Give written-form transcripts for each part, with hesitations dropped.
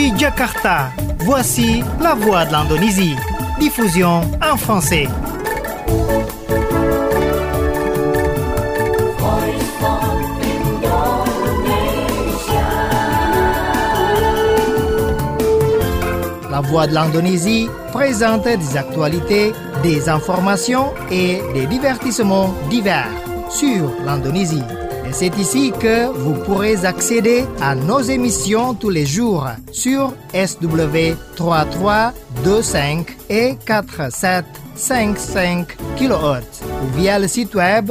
Depuis Jakarta, voici la voix de l'Indonésie. Diffusion en français. La voix de l'Indonésie présente des actualités, des informations et des divertissements divers sur l'Indonésie. Et c'est ici que vous pourrez accéder à nos émissions tous les jours sur SW 3325 et 4755 kHz ou via le site web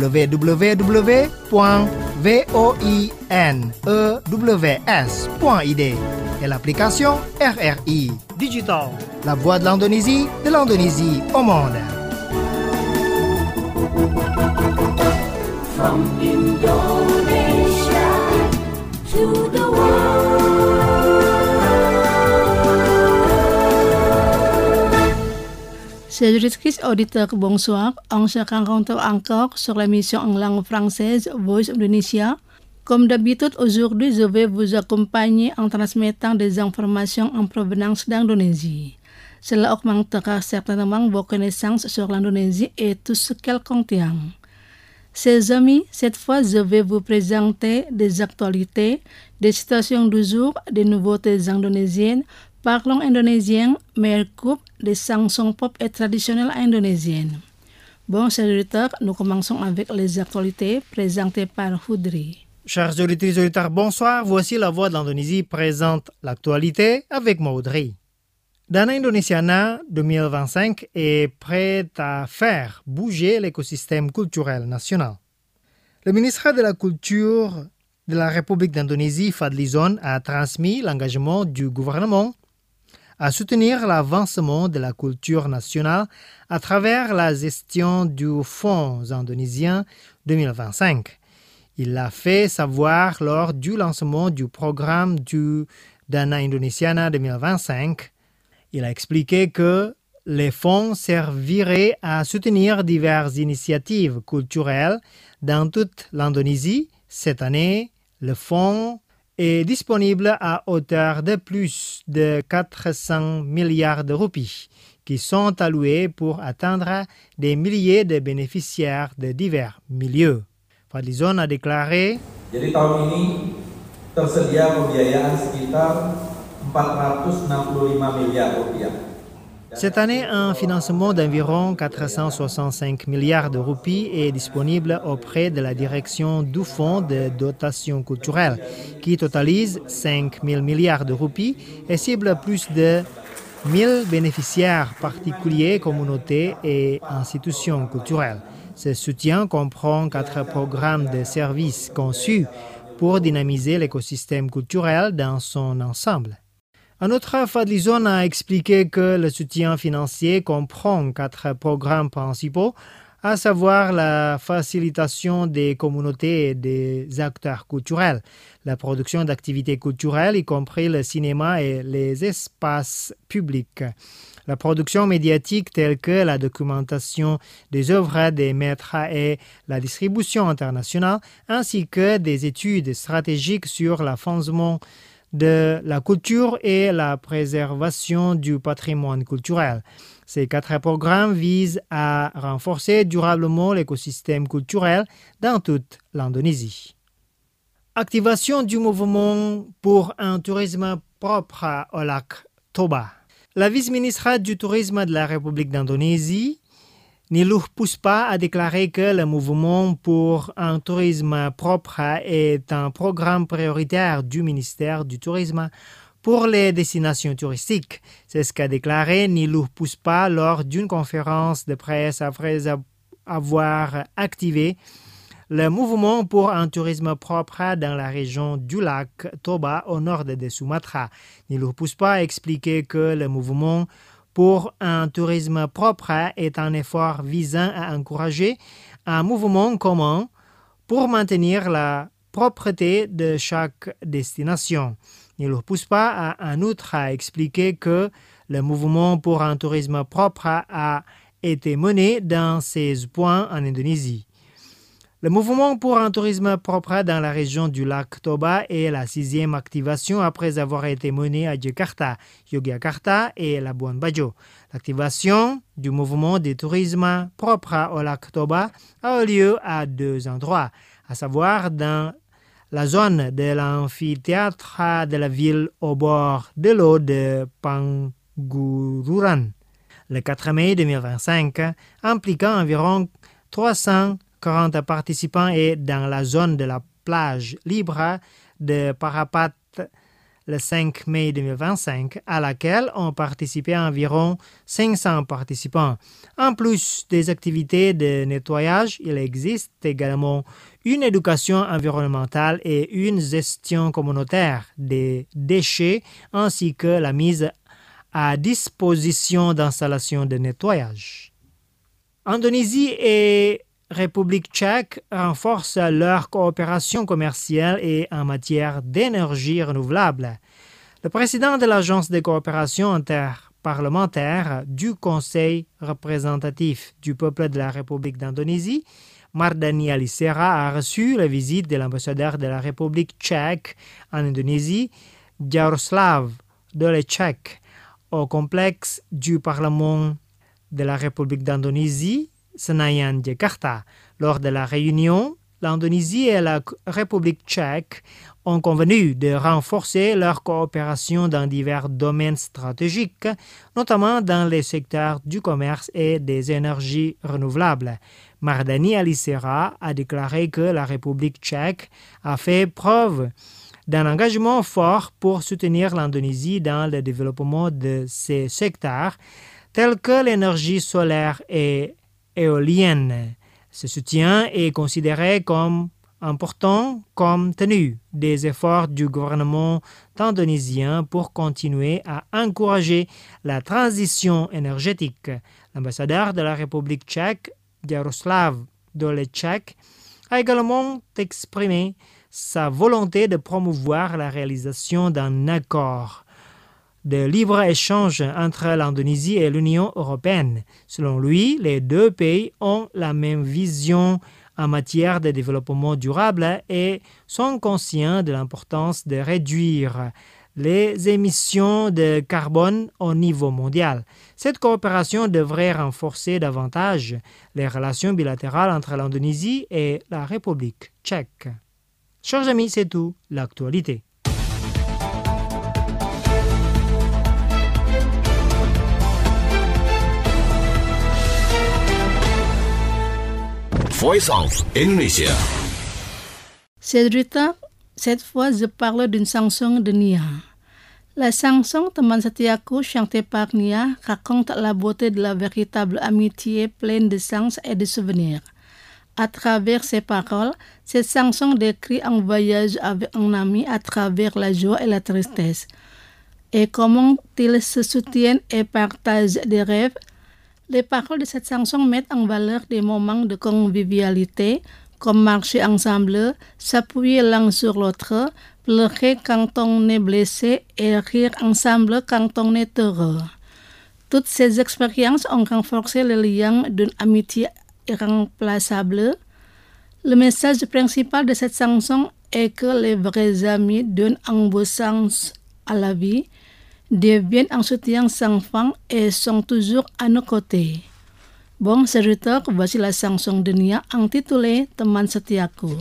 www.voinews.id et l'application RRI Digital, la voix de l'Indonésie au monde. From Indonesia to the world. Chers auditeurs, bonsoir. On se rencontre encore sur l'émission en langue française Voice Indonesia. Comme d'habitude, aujourd'hui, je vais vous accompagner en transmettant des informations en provenance d'Indonésie. Cela augmentera certainement vos connaissances sur l'Indonésie et tout ce qu'elle contient. Chers amis, cette fois, je vais vous présenter des actualités, des situations du jour, des nouveautés indonésiennes, parlons indonésien, meilleure coupe, des chansons pop et traditionnelles indonésiennes. Bon, chers auditeurs, nous commençons avec les actualités présentées par Houdri. Chers auditeurs, bonsoir. Voici la voix de l'Indonésie présente l'actualité avec Maudry. Dana Indonesiana 2025 est prêt à faire bouger l'écosystème culturel national. Le ministre de la Culture de la République d'Indonésie, Fadlizon, a transmis l'engagement du gouvernement à soutenir l'avancement de la culture nationale à travers la gestion du Fonds indonésien 2025. Il l'a fait savoir lors du lancement du programme du Dana Indonesiana 2025. Il a expliqué que les fonds serviraient à soutenir diverses initiatives culturelles dans toute l'Indonésie. Cette année, le fonds est disponible à hauteur de plus de 400 milliards de roupies qui sont alloués pour atteindre des milliers de bénéficiaires de divers milieux. Fadlizon a déclaré: Jadi tahun ini tersedia pembiayaan sekitar 465 milliards rupiah. Cette année, un financement d'environ 465 milliards de roupies est disponible auprès de la direction du Fonds de dotation culturelle, qui totalise 5 000 milliards de roupies et cible plus de 1000 bénéficiaires particuliers, communautés et institutions culturelles. Ce soutien comprend 4 programmes de services conçus pour dynamiser l'écosystème culturel dans son ensemble. En outre, Fadlizon a expliqué que le soutien financier comprend 4 programmes principaux, à savoir la facilitation des communautés et des acteurs culturels, la production d'activités culturelles, y compris le cinéma et les espaces publics, la production médiatique telle que la documentation des œuvres des maîtres et la distribution internationale, ainsi que des études stratégiques sur l'avancement de la culture et la préservation du patrimoine culturel. Ces 4 programmes visent à renforcer durablement l'écosystème culturel dans toute l'Indonésie. Activation du mouvement pour un tourisme propre au lac Toba. La vice-ministre du Tourisme de la République d'Indonésie, Niluh Puspa, a déclaré que le mouvement pour un tourisme propre est un programme prioritaire du ministère du Tourisme pour les destinations touristiques. C'est ce qu'a déclaré Niluh Puspa lors d'une conférence de presse après avoir activé le mouvement pour un tourisme propre dans la région du lac Toba au nord de Sumatra. Niluh Puspa a expliqué que le mouvement pour un tourisme propre est un effort visant à encourager un mouvement commun pour maintenir la propreté de chaque destination. Niluh Puspa a en outre expliqué que le mouvement pour un tourisme propre a été mené dans 16 points en Indonésie. Le mouvement pour un tourisme propre dans la région du lac Toba est la 6e activation après avoir été menée à Jakarta, Yogyakarta et Labuan Bajo. L'activation du mouvement de tourisme propre au lac Toba a eu lieu à 2 endroits, à savoir dans la zone de l'amphithéâtre de la ville au bord de l'eau de Pangururan, le 4 mai 2025, impliquant environ 340 participants et dans la zone de la plage libre de Parapat le 5 mai 2025, à laquelle ont participé environ 500 participants. En plus des activités de nettoyage, il existe également une éducation environnementale et une gestion communautaire des déchets, ainsi que la mise à disposition d'installations de nettoyage. Indonésie et République tchèque renforcent leur coopération commerciale et en matière d'énergie renouvelable. Le président de l'Agence de coopération interparlementaire du Conseil représentatif du peuple de la République d'Indonésie, Mardhani Alisera, a reçu la visite de l'ambassadeur de la République tchèque en Indonésie, Jaroslav Dolecek, au complexe du Parlement de la République d'Indonésie, Senayan, Jakarta. Lors de la réunion, l'Indonésie et la République tchèque ont convenu de renforcer leur coopération dans divers domaines stratégiques, notamment dans les secteurs du commerce et des énergies renouvelables. Mardhani Alisera a déclaré que la République tchèque a fait preuve d'un engagement fort pour soutenir l'Indonésie dans le développement de ces secteurs, tels que l'énergie solaire et éolienne. Ce soutien est considéré comme important compte tenu des efforts du gouvernement indonésien pour continuer à encourager la transition énergétique. L'ambassadeur de la République tchèque, Jaroslav Dolecek, a également exprimé sa volonté de promouvoir la réalisation d'un accord de libre-échange entre l'Indonésie et l'Union européenne. Selon lui, les deux pays ont la même vision en matière de développement durable et sont conscients de l'importance de réduire les émissions de carbone au niveau mondial. Cette coopération devrait renforcer davantage les relations bilatérales entre l'Indonésie et la République tchèque. Chers amis, c'est tout l'actualité. Voice of Indonesia. Cédric, cette fois je parle d'une chanson de Nia. La chanson Teman Setiaku chantée par Nia raconte la beauté de la véritable amitié pleine de sens et de souvenirs. À travers ses paroles, cette chanson décrit un voyage avec un ami à travers la joie et la tristesse. Et comment ils se soutiennent et partagent des rêves. Les paroles de cette chanson mettent en valeur des moments de convivialité, comme marcher ensemble, s'appuyer l'un sur l'autre, pleurer quand on est blessé et rire ensemble quand on est heureux. Toutes ces expériences ont renforcé le lien d'une amitié irremplaçable. Le message principal de cette chanson est que les vrais amis donnent un beau sens à la vie, deviennent un soutien sans fin et sont toujours à nos côtés. Bon, Cédric, voici la chanson de Nia intitulée Teman Setiaku.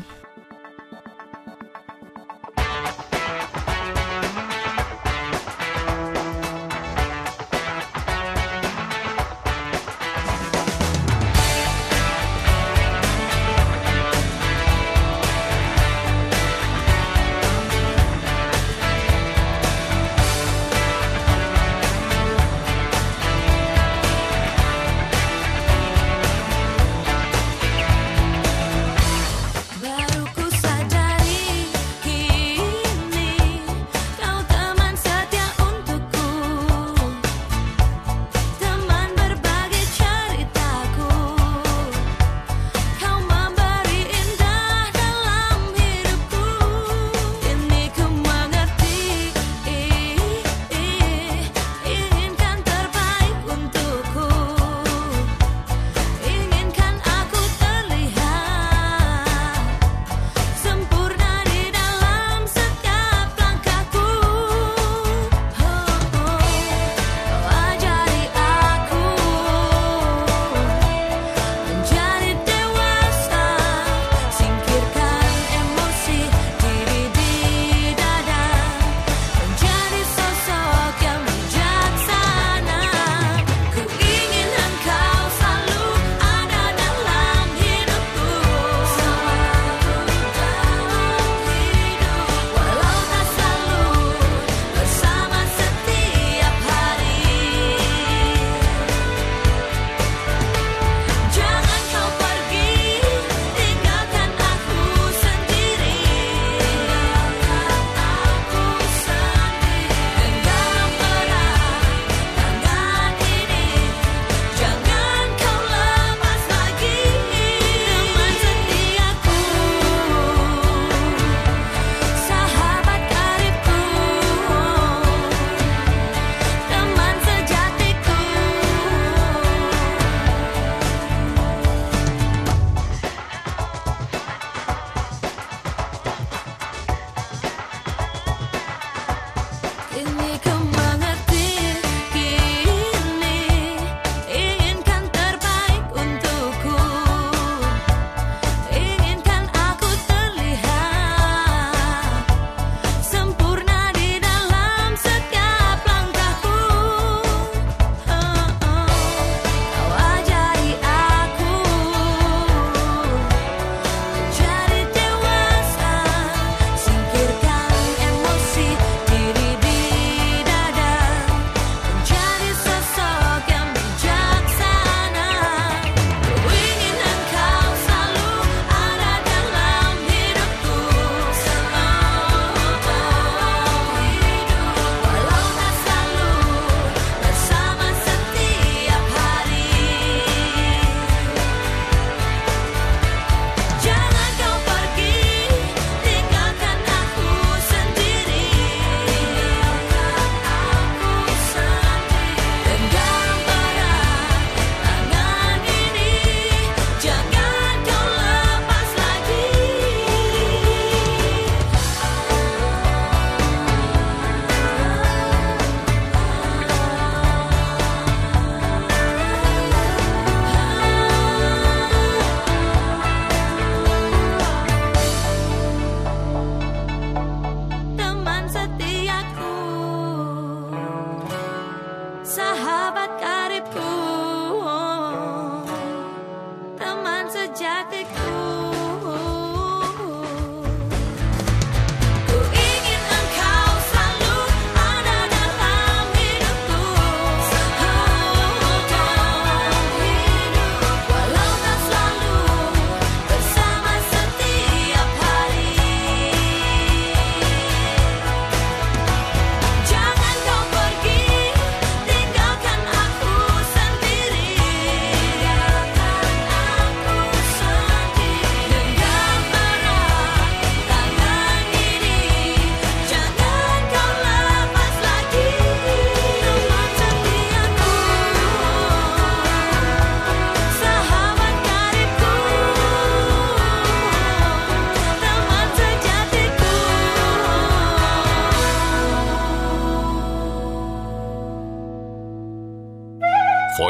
Baru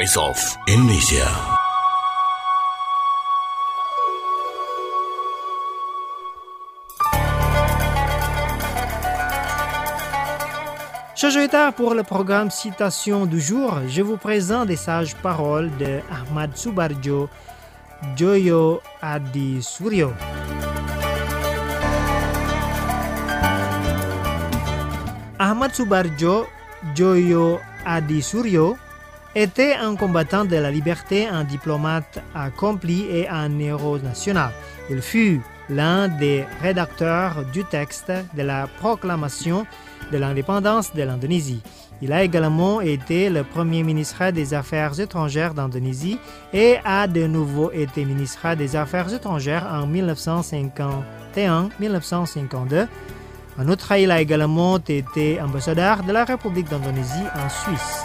Voice of Indonesia. Chers auditeurs, pour le programme Citation du jour, je vous présente des sages paroles de Ahmad Subarjo Joyo Adi Suryo. Ahmad Subarjo Joyo Adi Suryo était un combattant de la liberté, un diplomate accompli et un héros national. Il fut l'un des rédacteurs du texte de la proclamation de l'indépendance de l'Indonésie. Il a également été le premier ministre des Affaires étrangères d'Indonésie et a de nouveau été ministre des Affaires étrangères en 1951-1952. En outre, il a également été ambassadeur de la République d'Indonésie en Suisse.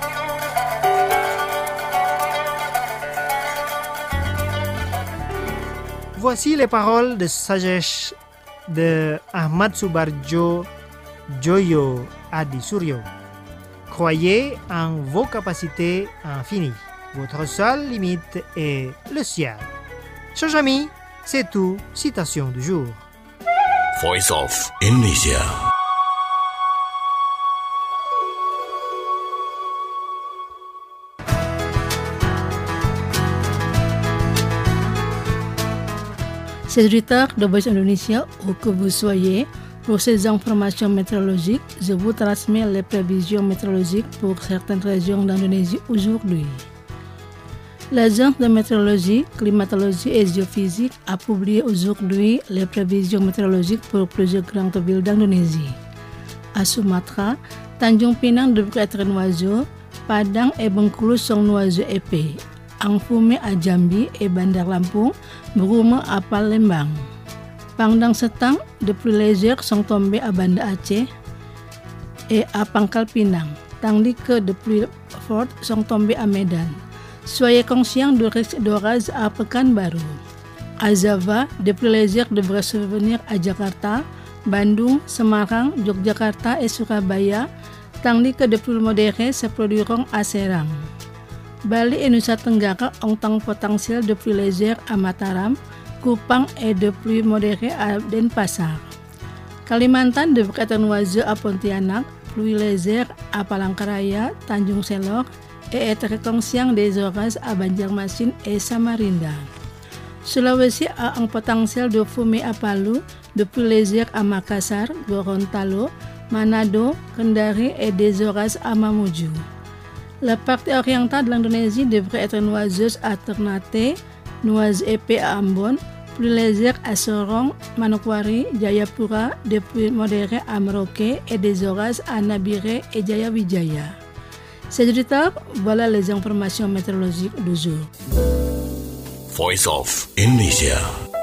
Voici les paroles de sagesse de Ahmad Subarjo Joyo Adi Suryo. Croyez en vos capacités infinies. Votre seule limite est le ciel. Chers amis, c'est tout. Citation du jour. Voice of Indonesia. C'est auditeurs de Voice Indonesia, où que vous soyez, pour ces informations météorologiques, je vous transmets les prévisions météorologiques pour certaines régions d'Indonésie aujourd'hui. L'Agence de météorologie, climatologie et géophysique a publié aujourd'hui les prévisions météorologiques pour plusieurs grandes villes d'Indonésie. À Sumatra, Tanjung Pinang devrait être nuageux, Padang et Bengkulu sont nuageux épais. Angfume à Jambi et Bandar Lampung brumeux à Palembang. Pendant ce temps, de pluies légères sont tombées à Banda Aceh et à Pangkal Pinang, tandis que de pluies fortes sont tombées à Medan. Soyez conscients du risque d'orage à Pekanbaru. À Java, de pluies légères devraient survenir à Jakarta, Bandung, Semarang, Yogyakarta et Surabaya, tandis que de pluies modérées se produiront à Serang. Bali et Nusa Tenggara ont un potentiel de pluies légères à Mataram, Kupang et de pluies modérées à Denpasar. Kalimantan devrait être nuageux à Pontianak, pluies légères à Palangkaraya, Tanjung Selor et être conscient des orages à Banjarmasin et Samarinda. Sulawesi a un potentiel de fumée à Palu, de pluies légères à Makassar, Gorontalo, Manado, Kendari et des orages à Mamuju. La partie orientale de l'Indonésie devrait être nuageuse à Ternate, nuages épais à Ambon, pluies légères à Sorong, Manokwari, Jayapura, des pluies modérées à Merauke et des orages à Nabire et Jayawijaya. C'est du temps, voilà les informations météorologiques du jour. Voice of Indonesia.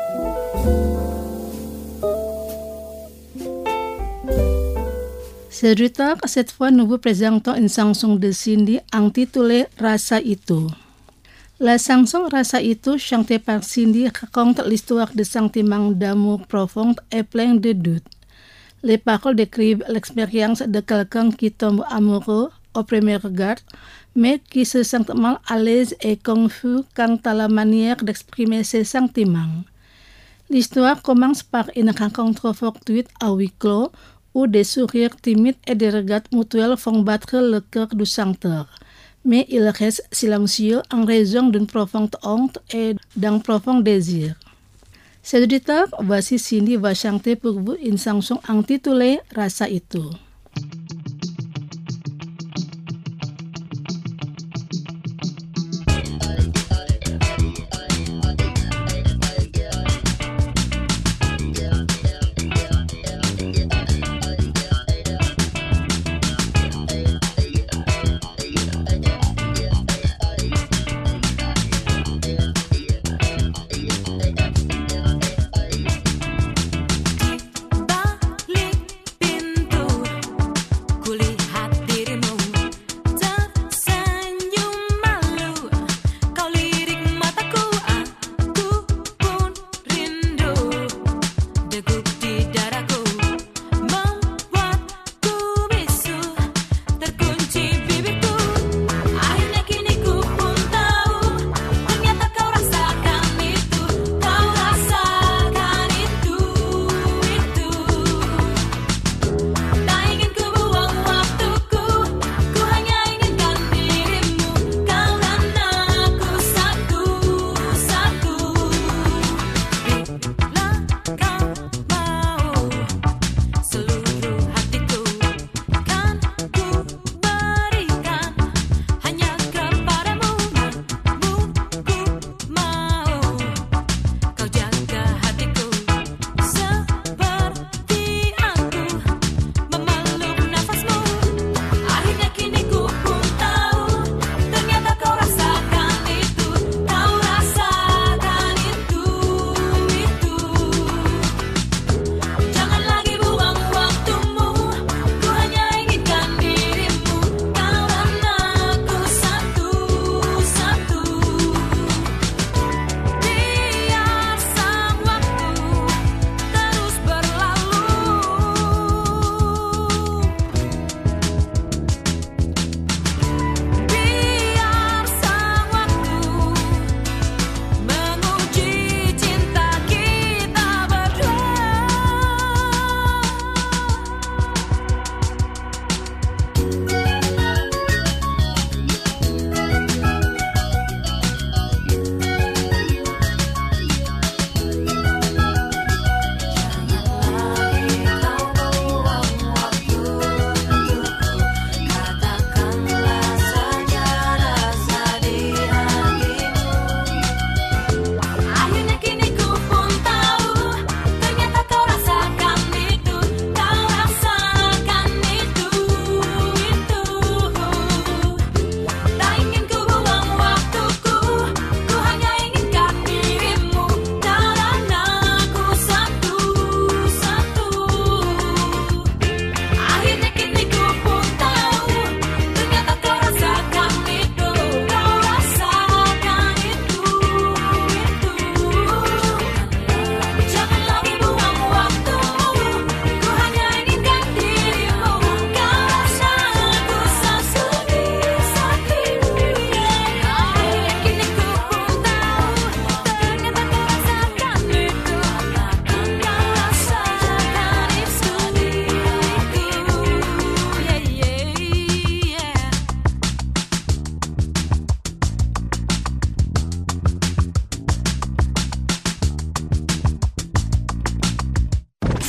C'est du temps, cette fois nous vous présentons une chanson de Cindy intitulée Rasa Itu. La chanson Rasa Itu, chantée par Cindy, raconte l'histoire de sentiments d'amour profond et plein de doutes. Les paroles décrivent l'expérience de quelqu'un qui tombe amoureux au premier regard, mais qui se sent mal à l'aise et confus quant à la manière d'exprimer ses sentiments. L'histoire commence par une rencontre fortuite à huis clos, où des sourires timides et des regards mutuels font battre le cœur du chanteur. Mais il reste silencieux en raison d'une profonde honte et d'un profond désir. Chers auditeurs, voici Cindy va chanter pour vous une chanson intitulée Rasa Itu. Balik pintu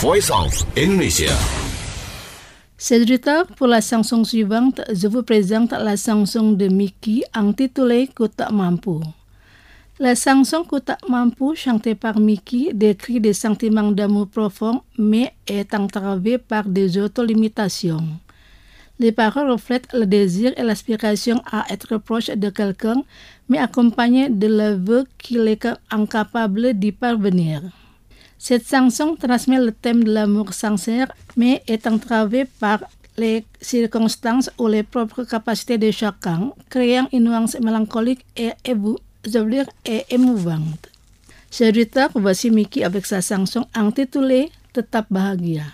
Voice of Indonesia. C'est du retard pour la chanson suivante. Je vous présente la chanson de Mickey intitulée Ku Tak Mampu. La chanson Ku Tak Mampu, chantée par Mickey, décrit des sentiments d'amour profond, mais est entravée par des autolimitations. Les paroles reflètent le désir et l'aspiration à être proche de quelqu'un, mais accompagnées de l'aveu qu'il est incapable d'y parvenir. Cette chanson transmet le thème de l'amour sincère, mais est entravée par les circonstances ou les propres capacités de chacun, créant une nuance mélancolique et émouvante. C'est du retard, voici Mickey avec sa chanson intitulée Tetap Bahagia.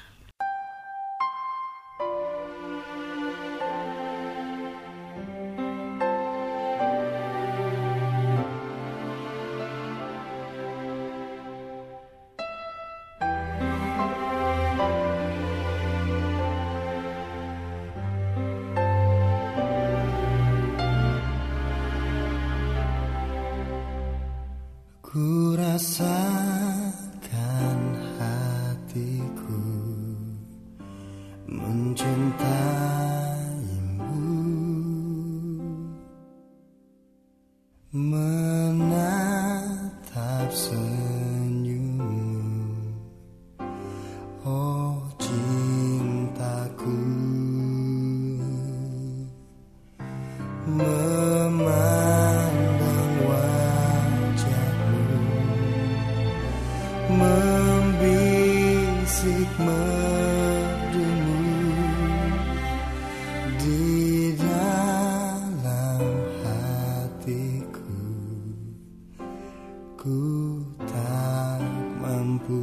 Ku rasakan hatiku mencintaimu, menatap senyummu, oh cintaku, memandang wajahmu, membisik merdumu di dalam hatiku. Ku tak mampu.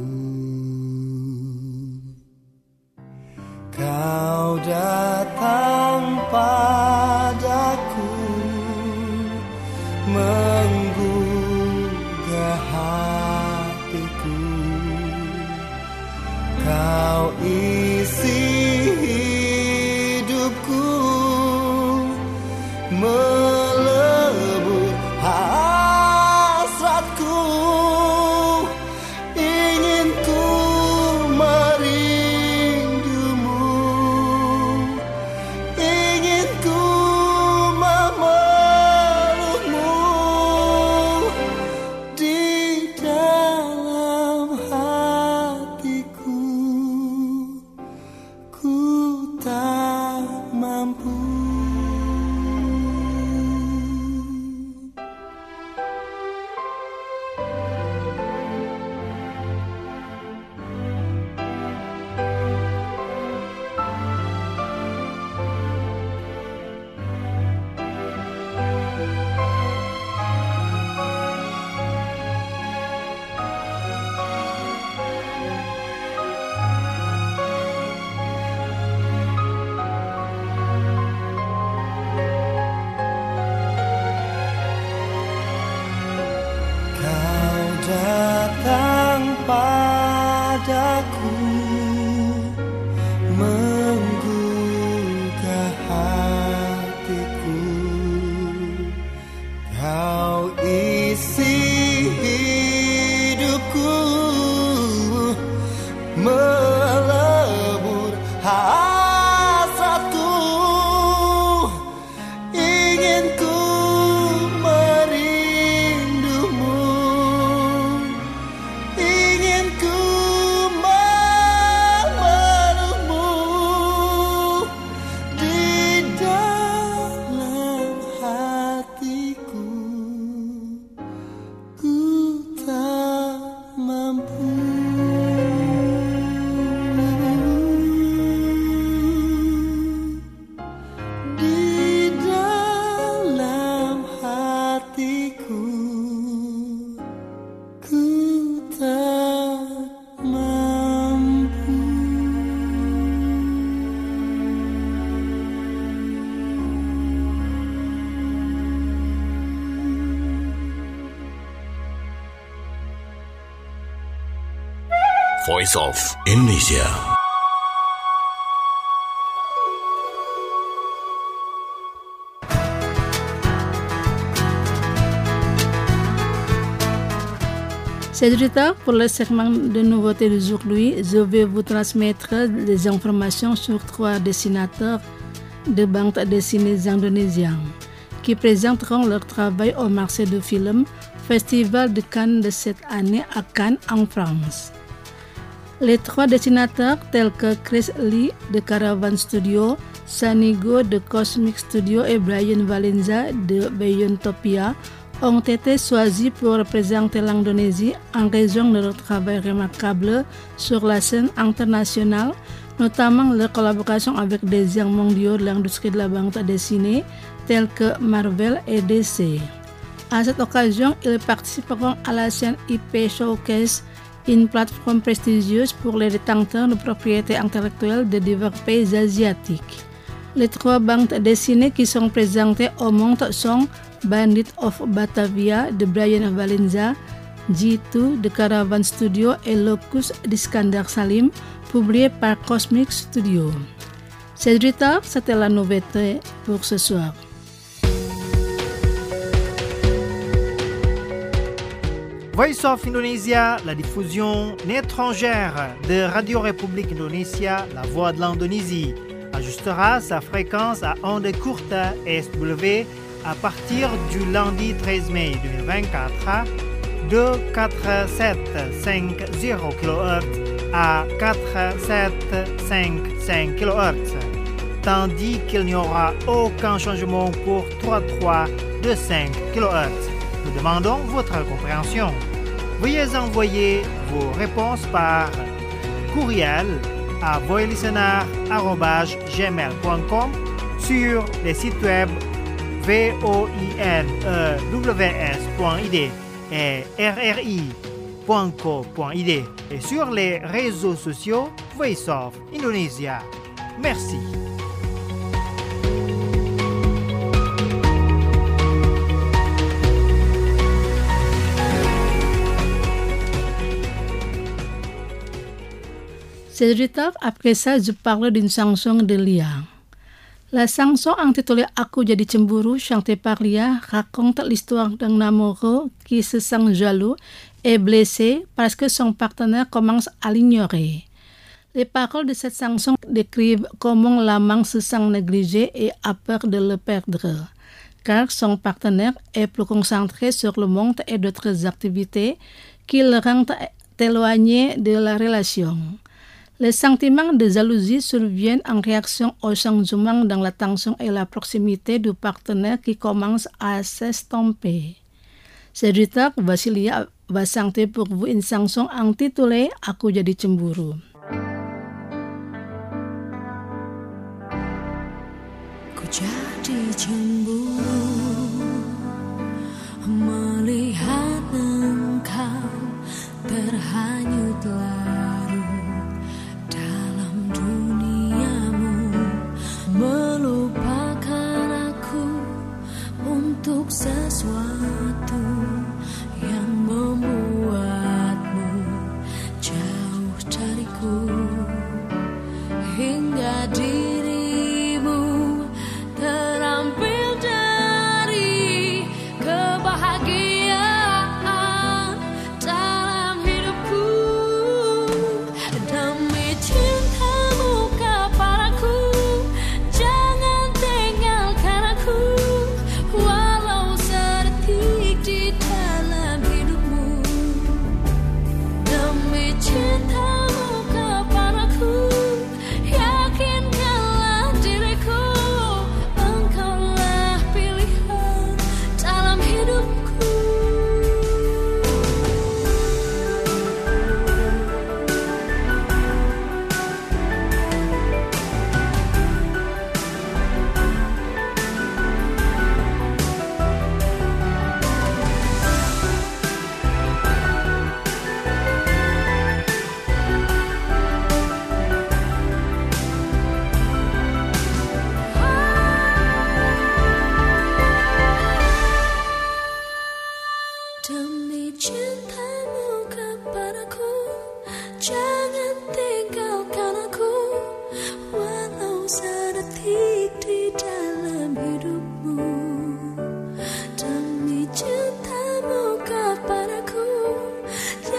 Kau datang padaku, menggugah hatiku. Kau isi hidupku, melebur hasratku. Ingin ku merindumu, ingin ku memelukmu di dalam hatiku. Ku tak mampu. Kau datang padaku, menggugah hatiku. Kau isi hidupku, melebur hasratku. Ingin ku merindumu, ingin ku memelukmu di dalam hatiku. Ku tak mampu. Di dalam hatiku, ku tak mampu. Voice of Indonesia. C'est du retard pour le segment de nouveautés d'aujourd'hui. Je vais vous transmettre des informations sur 3 dessinateurs de bande dessinée indonésiens qui présenteront leur travail au marché du film Festival de Cannes de cette année à Cannes en France. Les 3 dessinateurs tels que Chris Lee de Caravan Studio, Sanigo de Cosmic Studio et Brian Valenza de Beyondtopia ont été choisis pour représenter l'Indonésie en raison de leur travail remarquable sur la scène internationale, notamment leur collaboration avec des géants mondiaux de l'industrie de la bande dessinée tels que Marvel et DC. À cette occasion, ils participeront à la scène IP Showcase, une plateforme prestigieuse pour les détenteurs de propriété intellectuelle de divers pays asiatiques. Les 3 bandes dessinées qui sont présentées au monde sont Bandit of Batavia de Brian Valenza, G2 de Caravan Studio et Locus d'Iskandar Salim, publié par Cosmic Studio. C'est du retard, c'était la nouveauté pour ce soir. Voice of Indonesia, la diffusion étrangère de Radio République Indonésia, la voix de l'Indonésie, ajustera sa fréquence à ondes courtes SW à partir du lundi 13 mai 2024 de 4750 kHz à 4755 kHz, tandis qu'il n'y aura aucun changement pour 3325 kHz. Nous demandons votre compréhension. Veuillez envoyer vos réponses par courriel à voilistener@gmail.com sur les sites web voinews.id et rri.co.id et sur les réseaux sociaux Voice of Indonesia. Merci. C'est du retard, après ça, je parle d'une chanson de Lia. La chanson intitulée Aku Jadi Cemburu, chantée par Lia, raconte l'histoire d'un amoureux qui se sent jaloux et blessé parce que son partenaire commence à l'ignorer. Les paroles de cette chanson décrivent comment l'amant se sent négligé et a peur de le perdre, car son partenaire est plus concentré sur le monde et d'autres activités qui le rendent éloigné de la relation. Les sentiments de jalousie surviennent en réaction au changement dans l'attention et la proximité du partenaire qui commence à s'estomper. C'est du retard, voici Lia va chanter pour vous une chanson intitulée Aku Jadi Cemburu. Ku jadi cemburu melihat engkau terhanyut larut dalam duniamu, melupakan aku untuk sesuatu yang membuatmu jauh dariku, hingga dirimu terampil dari kebahagiaan dalam hidupku. Demi cintamu kepadaku, jangan tinggalkan aku, walau sedetik di dalam hidupmu. Demi cintamu kepadaku, yakinkanlah diriku, engkaulah pilihan dalam hidupku. Demi cintamu kepadaku, jangan tinggalkan aku, walau sedetik di dalam hidupmu. Demi cintamu kepadaku,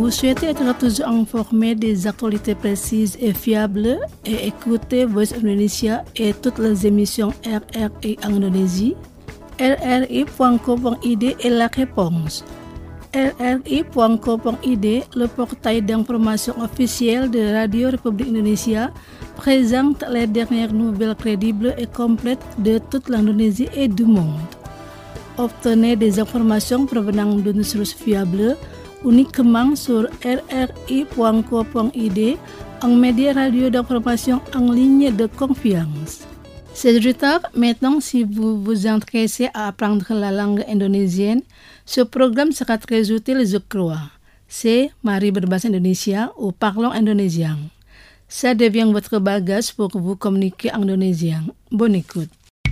Vous souhaitez être toujours informé des actualités précises et fiables et écouter Voice of Indonesia et toutes les émissions RRI en Indonésie? RRI.co.id est la réponse. RRI.co.id, le portail d'information officiel de Radio République Indonésia, présente les dernières nouvelles crédibles et complètes de toute l'Indonésie et du monde. Obtenez des informations provenant d'une source fiable uniquement sur rri.co.id, un média radio d'information en ligne de confiance. Chers auditeurs, maintenant si vous vous intéressez à apprendre la langue indonésienne, ce programme sera très utile, je crois. C'est Mari berbahasa Indonesia ou Parlons indonésien. Ça devient votre bagage pour vous communiquer en indonésien. Bonne écoute.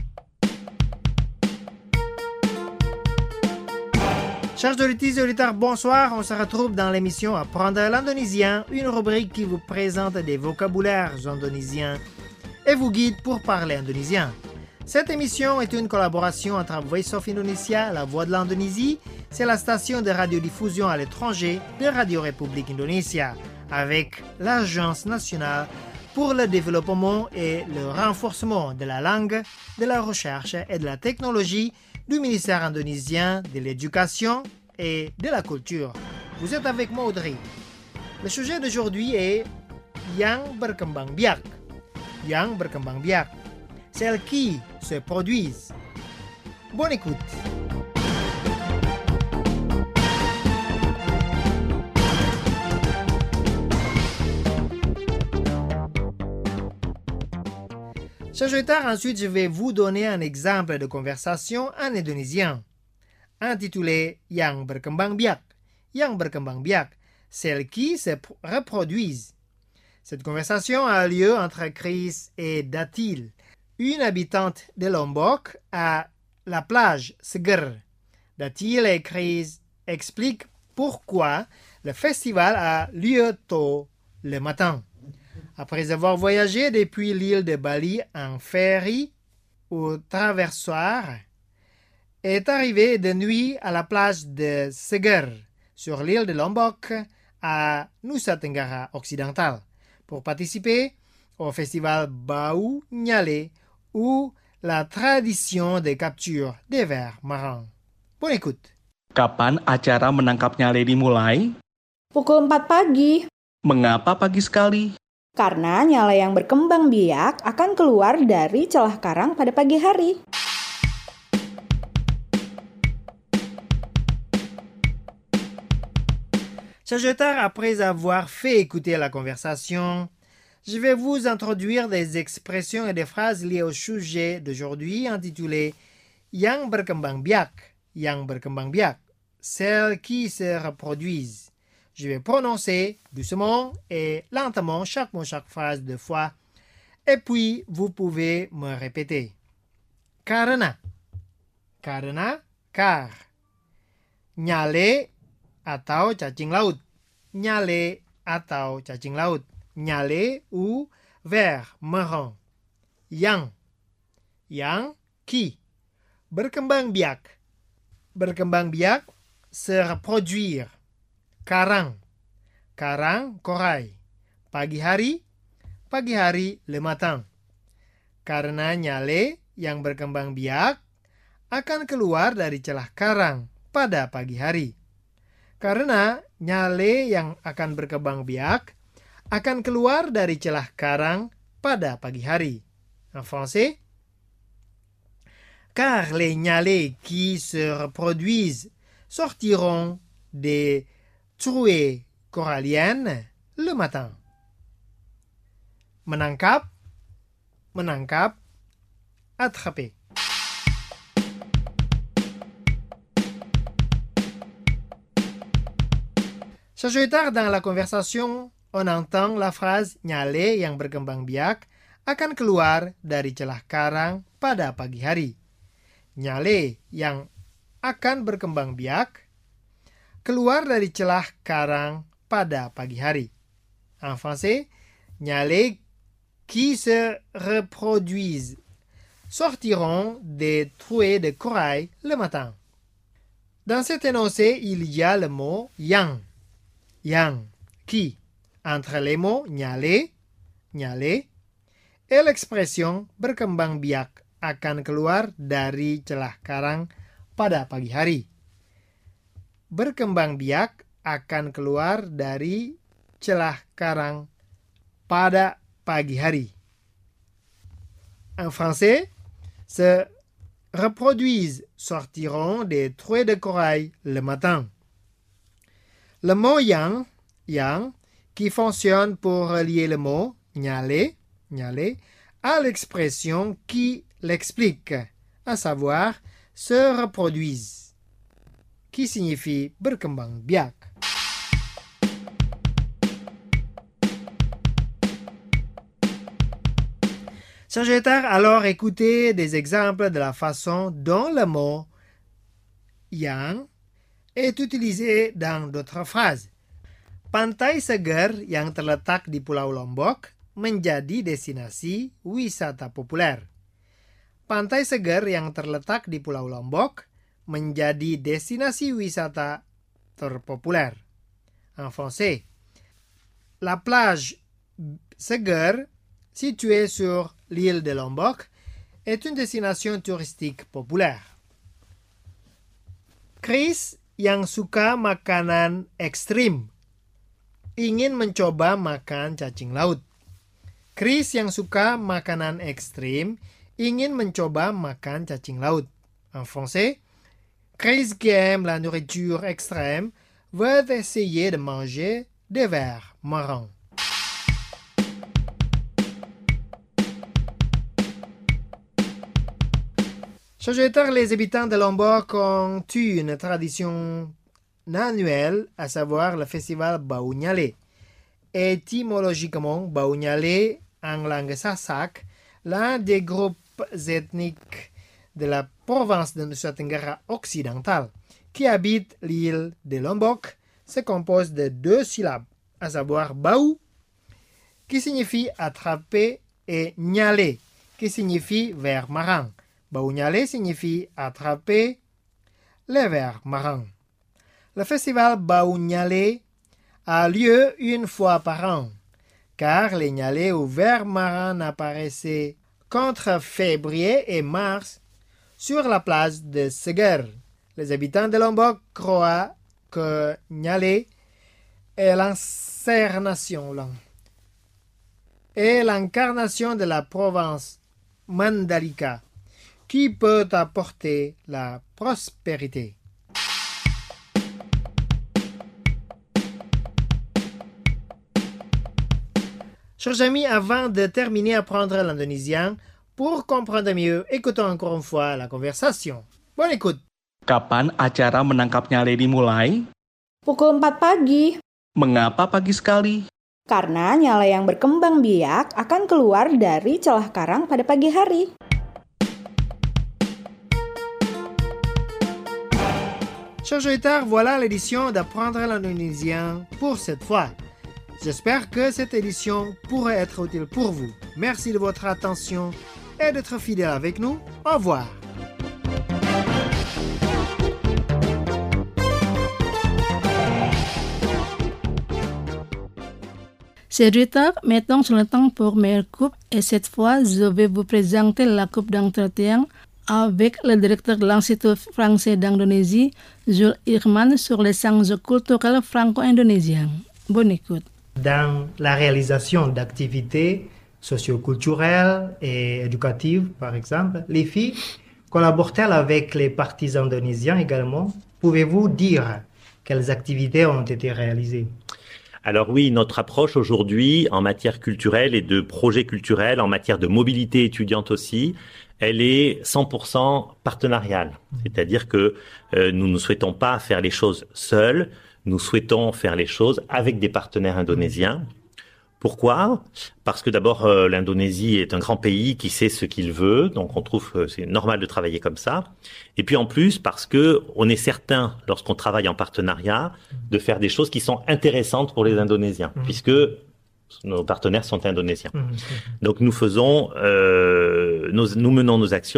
Chers auditeurs et auditeurs, bonsoir. On se retrouve dans l'émission Apprendre l'indonésien, une rubrique qui vous présente des vocabulaires indonésiens et vous guide pour parler indonésien. Cette émission est une collaboration entre Voice of Indonesia, la voix de l'Indonésie, c'est la station de radiodiffusion à l'étranger de Radio République Indonésia, avec l'Agence nationale pour le développement et le renforcement de la langue, de la recherche et de la technologie du ministère indonésien de l'Éducation et de la Culture. Vous êtes avec moi, Audrey. Le sujet d'aujourd'hui est yang berkembang biak. Yang berkembang biak. Celles qui se produisent. Bonne écoute. Chers auditeurs, ensuite je vais vous donner un exemple de conversation en indonésien, intitulé Yang berkembang biak. Yang berkembang biak, celles qui se reproduisent. Cette conversation a lieu entre Chris et Datil, une habitante de Lombok à la plage Seger. Datil et Chris expliquent pourquoi le festival a lieu tôt le matin. Après avoir voyagé depuis l'île de Bali en ferry ou traversoir, est arrivé de nuit à la plage de Seger, sur l'île de Lombok, à Nusa Tenggara occidental, pour participer au festival Bau Nyale, ou la tradition de capture des vers marins. Bonne écoute. Kapan acara menangkap nyale dimulai? Pukul 4 pagi. Mengapa pagi sekali? Karena nyale yang berkembang biak akan keluar dari celah karang pada pagi hari. Chers auditeurs, après avoir fait écouter la conversation, je vais vous introduire des expressions et des phrases liées au sujet d'aujourd'hui intitulé Yang berkembang biak. Yang berkembang biak, celles qui se reproduisent. Je vais prononcer doucement et lentement chaque mot, chaque phrase 2 fois. Et puis, vous pouvez me répéter. Karena. Karena, car. Nyale atau cacing laut. Nyale atau cacing laut. Nyale ou vers marron. Yang. Yang, qui. Berkembang biak. Berkembang biak, se reproduire. Karang. Karang, corail. Pagi hari le matin. Karena nyale yang berkembang biak akan keluar dari celah karang pada pagi hari. Karena nyale yang akan berkembang biak akan keluar dari celah karang pada pagi hari. En français, car les nyalés qui se reproduisent sortiront des trouées coralliennes le matin. Menangkap, menangkap, attraper. Sejuta dans la conversation, on entend la phrase nyale yang berkembang biak akan keluar dari celah karang pada pagi hari. Nyale yang akan berkembang biak keluar dari celah karang pada pagi hari. En français, nyale qui se reproduisent sortiront des trouées de corail le matin. Dans cet énoncé, il y a le mot yang. yang, qui, entre les mots nyale, nyale, et l'expression berkembang biak akan keluar dari celah karang pada pagi hari. Berkembang biak akan keluar dari celah karang pada pagi hari. En français, se reproduisent, sortiront des trous de corail le matin. Le mot yang, qui fonctionne pour relier le mot nyale, nyale, à l'expression qui l'explique, à savoir se reproduisent, qui signifie berkembang biak. Sagittaire, alors écoutez des exemples de la façon dont le mot yang est utilisé dans d'autres phrases. Pantai segar yang terletak di Pulau Lombok menjadi destinasi wisata populer. Pantai segar yang terletak di Pulau Lombok menjadi destinasi wisata terpopuler. En français, la plage segar située sur l'île de Lombok est une destination touristique populaire. Chris yang suka makanan ekstrim ingin mencoba makan cacing laut. Chris yang suka makanan ekstrim ingin mencoba makan cacing laut. En français, Chris qui aime la nourriture extrême veut essayer de manger des vers marrants. Sagittaire, les habitants de Lombok ont eu une tradition annuelle, à savoir le festival Bau Nyale. Étymologiquement, Bau Nyale, en langue sasak, l'un des groupes ethniques de la province de Nusa Tenggara occidentale, qui habite l'île de Lombok, se compose de 2 syllabes, à savoir Bau, qui signifie attraper, et Nyale, qui signifie vers marin. Bau Nyale signifie attraper les vers marins. Le festival Bau Nyale a lieu une fois par an, car les Nyale ou vers marins n'apparaissaient qu'entre février et mars sur la place de Segar. Les habitants de Lombok croient que Nyale est l'incarnation de la province Mandalika, qui peut apporter la prospérité. Chers amis, avant de terminer à apprendre l'indonésien, pour comprendre mieux, écoutons encore une fois la conversation. Bonne écoute. Kapan acara menangkap nyale dimulai? Pukul 4 pagi. Mengapa pagi sekali? Karena nyale yang berkembang biak akan keluar dari celah karang pada pagi hari. Chers auditeurs, voilà l'édition d'apprendre l'indonésien pour cette fois. J'espère que cette édition pourrait être utile pour vous. Merci de votre attention et d'être fidèle avec nous. Au revoir. C'est Rita, mettons sur le temps pour meilleure coupe et cette fois, je vais vous présenter la coupe d'entretien avec le directeur de l'Institut français d'Indonésie, Jules Irman, sur les sciences culturelles franco-indonésiennes. Bonne écoute. Dans la réalisation d'activités socioculturelles et éducatives, par exemple, les filles collaborent-elles avec les partis indonésiens également? Pouvez-vous dire quelles activités ont été réalisées? Alors oui, notre approche aujourd'hui en matière culturelle et de projets culturels, en matière de mobilité étudiante aussi, elle est 100% partenariale. C'est-à-dire que nous ne souhaitons pas faire les choses seuls, nous souhaitons faire les choses avec des partenaires indonésiens. Pourquoi ? Parce que d'abord, l'Indonésie est un grand pays qui sait ce qu'il veut, donc on trouve que c'est normal de travailler comme ça. Et puis en plus, parce que on est certain, lorsqu'on travaille en partenariat, de faire des choses qui sont intéressantes pour les Indonésiens, puisque nos partenaires sont indonésiens. Donc nous faisons, nous menons nos actions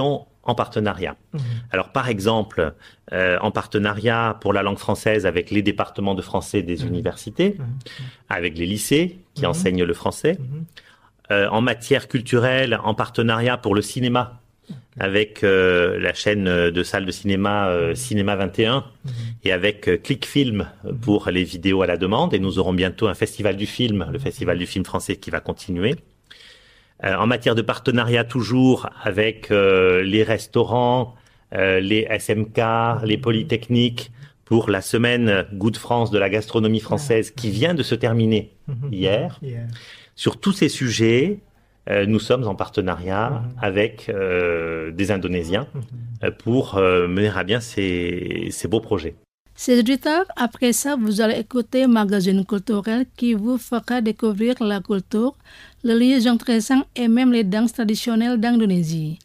en partenariat. Alors, par exemple, en partenariat pour la langue française avec les départements de français des universités, avec les lycées qui enseignent le français, en matière culturelle, en partenariat pour le cinéma, avec la chaîne de salles de cinéma Cinéma 21 et avec Clickfilm pour les vidéos à la demande. Et nous aurons bientôt un festival du film, le festival du film français qui va continuer. En matière de partenariat toujours avec les restaurants, les SMK, les polytechniques pour la semaine Goût de France de la gastronomie française qui vient de se terminer hier. Sur tous ces sujets, nous sommes en partenariat avec des Indonésiens pour mener à bien ces beaux projets. Chers auditeurs, après ça, vous allez écouter Magazine culturel qui vous fera découvrir la culture, les liaisons récentes et même les danses traditionnelles d'Indonésie.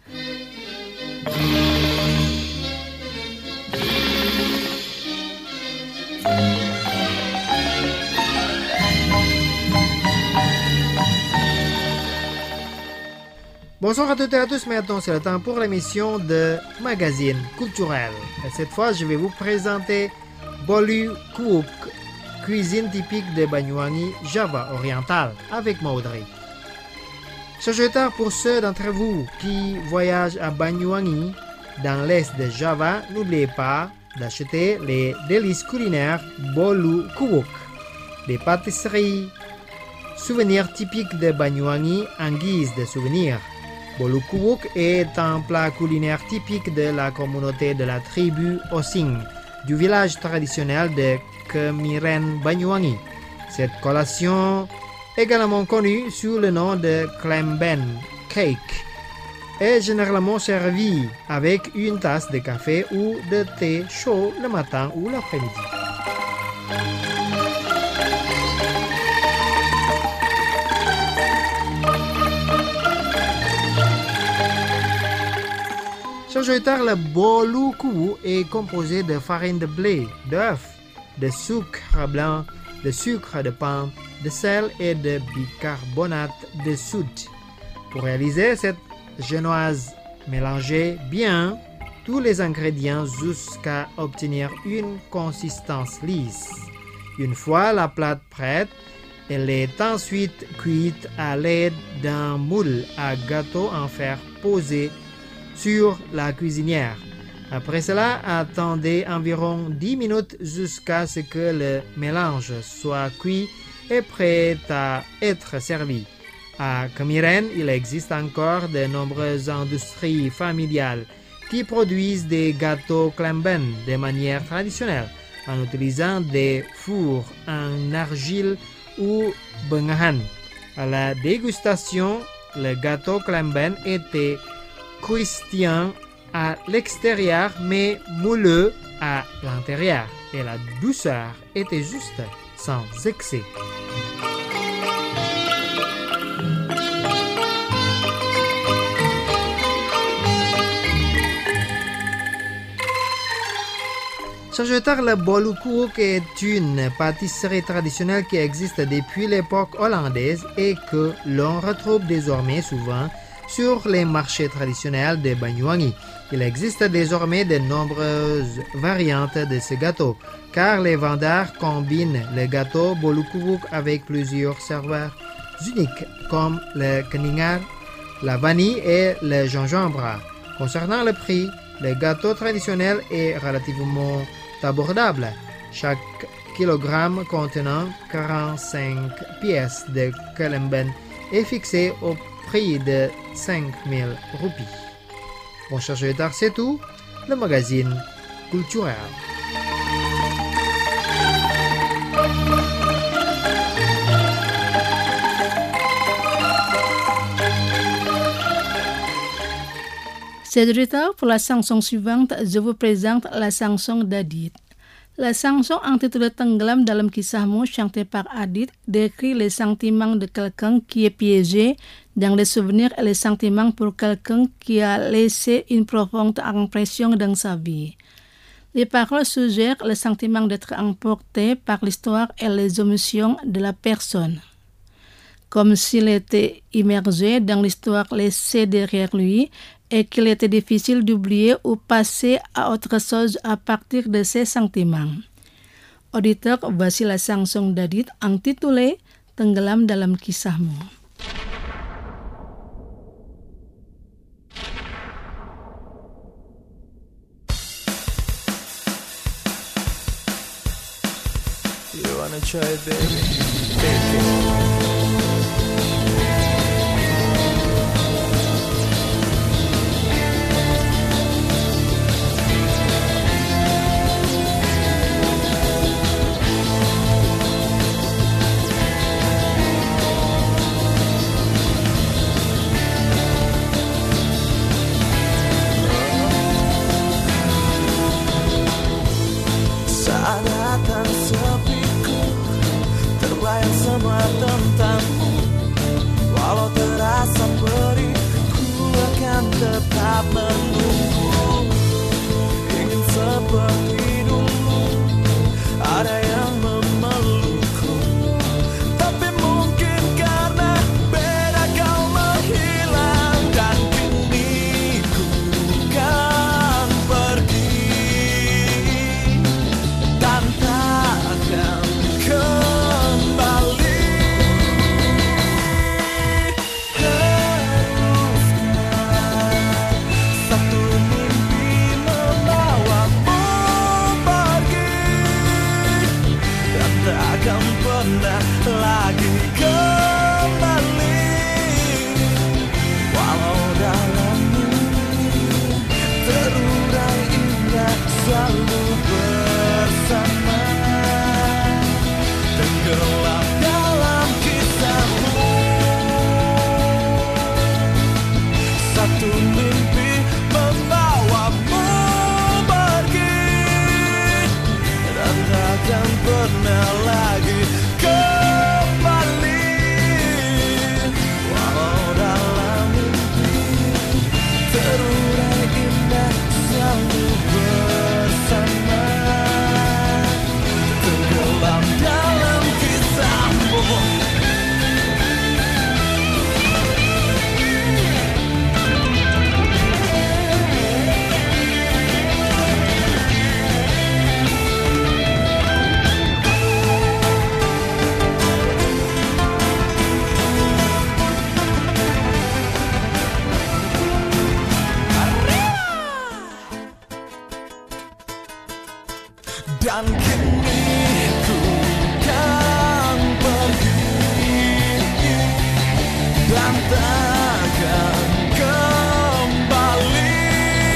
Bonsoir à toutes et à tous, maintenant c'est le temps pour l'émission de Magazine culturel. Et cette fois, je vais vous présenter Bolu Kuuk, cuisine typique de Banyuwangi, Java oriental, avec Maudry. Chers pour ceux d'entre vous qui voyagent à Banyuwangi, dans l'est de Java, n'oubliez pas d'acheter les délices culinaires Bolu Kuuk, des pâtisseries, souvenirs typiques de Banyuwangi en guise de souvenir. Bolu Kuuk est un plat culinaire typique de la communauté de la tribu Osing, du village traditionnel de Kemiren Banyuwangi. Cette collation, également connue sous le nom de Klemben Cake, est généralement servie avec une tasse de café ou de thé chaud le matin ou l'après-midi. Chers auditeurs, le bolu kuuk est composé de farine de blé, d'œufs, de sucre blanc, de sucre de pain, de sel et de bicarbonate de soude. Pour réaliser cette génoise, mélangez bien tous les ingrédients jusqu'à obtenir une consistance lisse. Une fois la pâte prête, elle est ensuite cuite à l'aide d'un moule à gâteau en fer posé sur la cuisinière. Après cela, attendez environ 10 minutes jusqu'à ce que le mélange soit cuit et prêt à être servi. À Kemiren, il existe encore de nombreuses industries familiales qui produisent des gâteaux Klemben de manière traditionnelle en utilisant des fours en argile ou bengahan. À la dégustation, le gâteau Klemben était croustillant à l'extérieur mais moelleux à l'intérieur et la douceur était juste sans excès. Chers auditeurs, le bolu kuuk est une pâtisserie traditionnelle qui existe depuis l'époque hollandaise et que l'on retrouve désormais souvent sur les marchés traditionnels de Banyuwangi. Il existe désormais de nombreuses variantes de ce gâteau, car les vendeurs combinent le gâteau bolu kuuk avec plusieurs saveurs uniques, comme le keningar, la vanille et le gingembre. Concernant le prix, le gâteau traditionnel est relativement abordable. Chaque kilogramme contenant 45 pièces de Klemben est fixé au prix de 5000 roupies. Bon, chers auditeurs, c'est tout. Le magazine culturel. Chers auditeurs, pour la chanson suivante, je vous présente la chanson d'Adit. La chanson intitulée Tenggelam dalam kisahmu, chantée par Adit, décrit les sentiments de quelqu'un qui est piégé dans les souvenirs et les sentiments pour quelqu'un qui a laissé une profonde impression dans sa vie. Les paroles suggèrent le sentiment d'être emporté par l'histoire et les émotions de la personne, comme s'il était immergé dans l'histoire laissée derrière lui et qu'il était difficile d'oublier ou passer à autre chose à partir de ces sentiments. Auditeur, voici la chanson d'Adit intitulée Tenggelam dalam kisahmu. You wanna try it, baby? Take it. Tetap menunggu, ingin seperti dulu, ada yang memelukku, tapi mungkin karena beda kau menghilang, dan kini ku kan pergi, dan takkan kembali. Lagi kembali, walau dalam mimpi terurai indah selalu bersama, tenggelam dalam kisahmu. Satu mimpi membawamu pergi, dan takkan pernah lagi kembali, walau dalam mimpi terurai indah selalu bersama, tenggelam dalam kisahmu. Dan kini ku kan pergi, dan takkan kembali.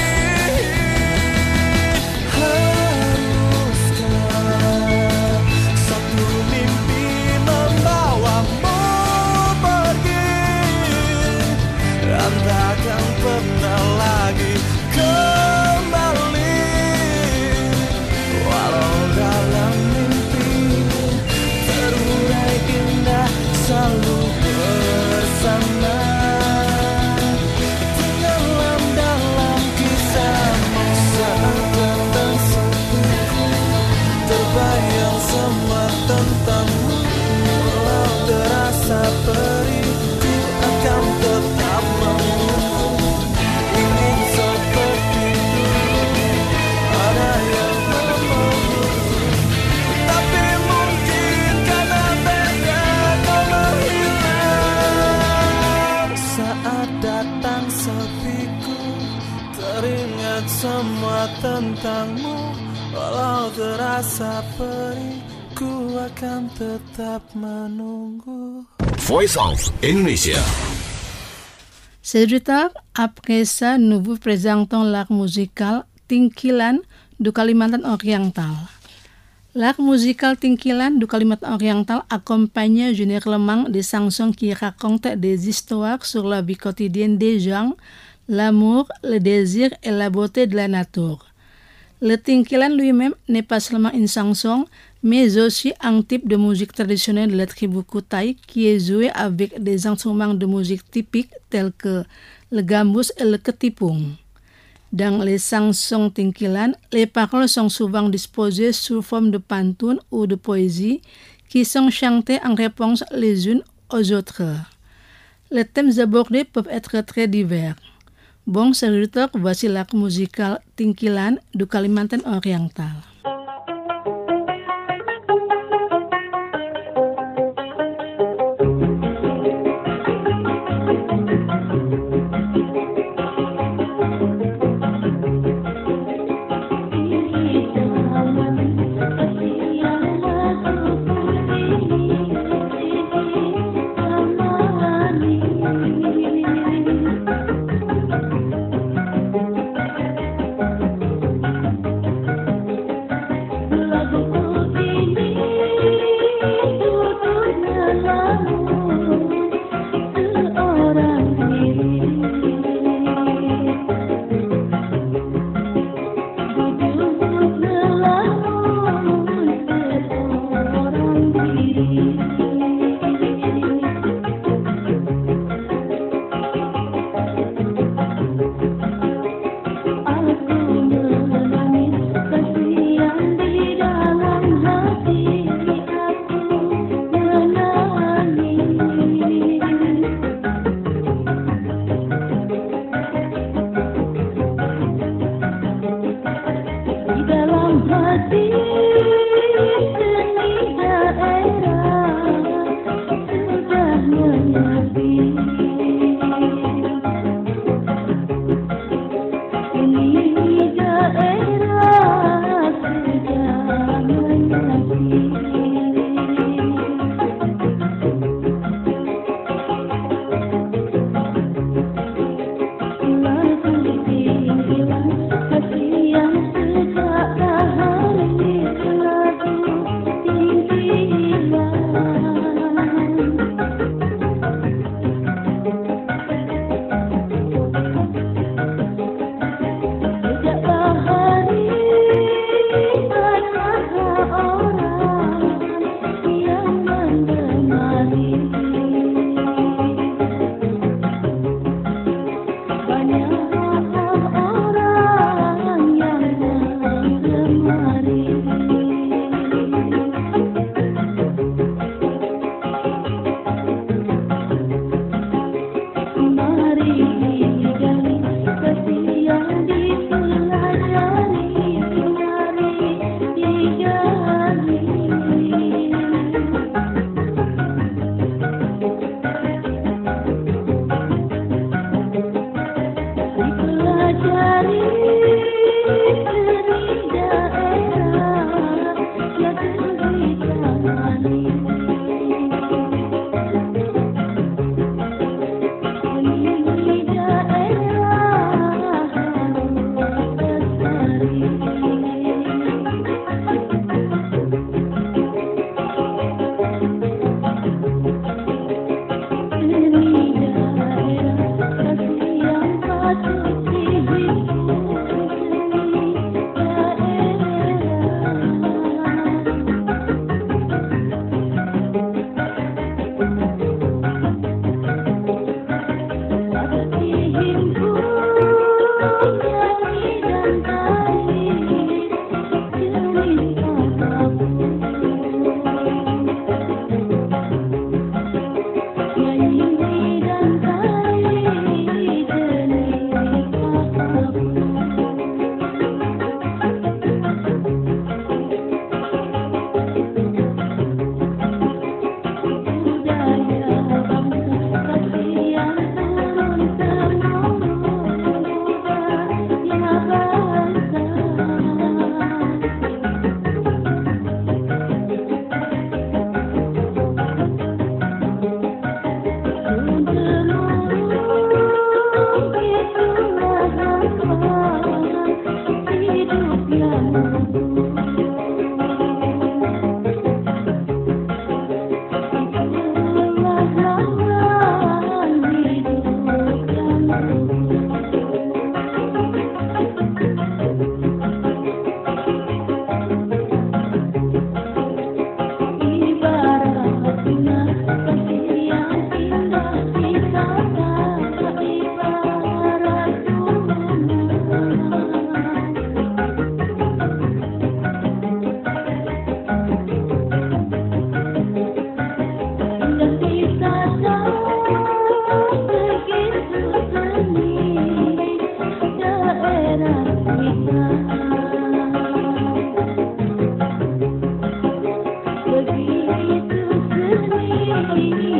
Haruskah satu mimpi membawamu pergi, dan takkan pernah lagi kembali, walau dalam mimpi terurai indah selalu bersama, tenggelam dalam kisahmu. Saat datang sepiku terbayang semua tentangmu, walau terasa perih ku akan tetap menunggu, ingin seperti dulu, ada yang tapi mungkin karena beda kau menghilang. Saat datang sepiku teringat semua tentangmu, walau terasa perih ku akan tetap menunggu. Voice of Indonesia. C'est du tard, après ça, nous vous présentons l'art musical Tingkilan du Kalimantan Oriental. L'art musical Tingkilan du Kalimantan Oriental accompagne généralement des chansons qui racontent des histoires sur la vie quotidienne des gens, l'amour, le désir et la beauté de la nature. Le Tingkilan lui-même n'est pas seulement une chanson, mais aussi un type de musique traditionnelle de la tribu Kutai qui est joué avec des instruments de musique typiques tels que le gambus et le ketipung. Dans les chansons Tingkilan, les paroles sont souvent disposées sous forme de pantun ou de poésie qui sont chantées en réponse les unes aux autres. Les thèmes abordés peuvent être très divers. Bong Seritok Wasilak Musikal Tingkilan du Kalimantan Oriental.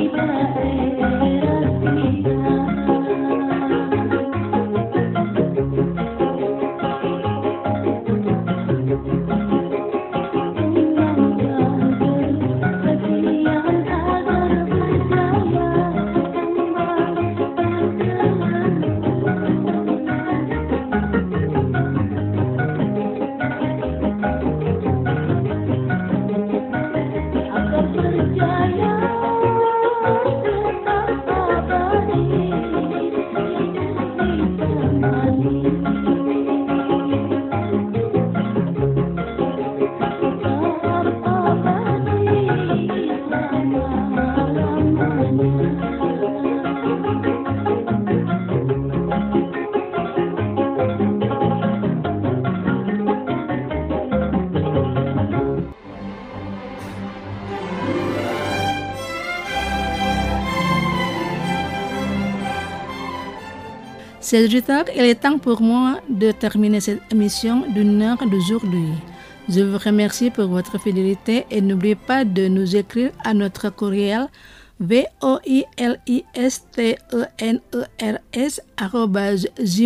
C'est du tard, il est temps pour moi de terminer cette émission d'une heure d'aujourd'hui. Je vous remercie pour votre fidélité et n'oubliez pas de nous écrire à notre courriel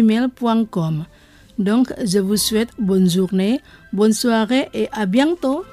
voilisteners@gmail.com. Donc, je vous souhaite bonne journée, bonne soirée et à bientôt.